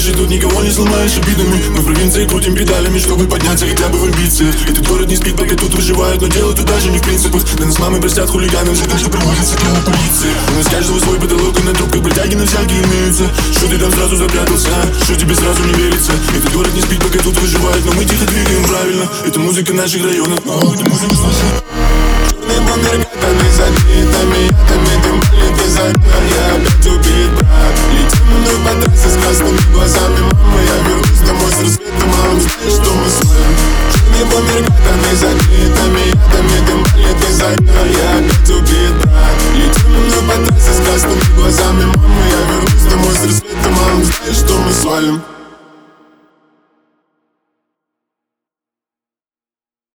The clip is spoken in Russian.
знаешь, и тут никого не сломаешь обидами. Мы в провинции крутим педалями, чтобы подняться хотя бы в амбициях. Этот город не спит, пока тут выживают, но дело тут даже не в принципах. Да нас мамы простят хулиганам за то, что проводится дело полиции. У нас каждого свой потолок, и на трубках бродяги на всякие имеются. Что ты там сразу запрятался, что тебе сразу не верится? Этот город не спит, пока тут выживают, но мы тихо двигаем правильно. Это музыка наших районов, это музыка слышит. Черный бомбер готовый за битами, тем более ты за окном, я опять убит, брат. Летим мной по трассе с красными глазами, мама, я вернусь домой с рассветом, а он знает, что мы своим. Черный бомбер готовый за битами, тем более ты за окном, я опять убит, брат. Летим мной по трассе с красными глазами, мама, я вернусь домой с рассветом, а он знает, что мы свалим.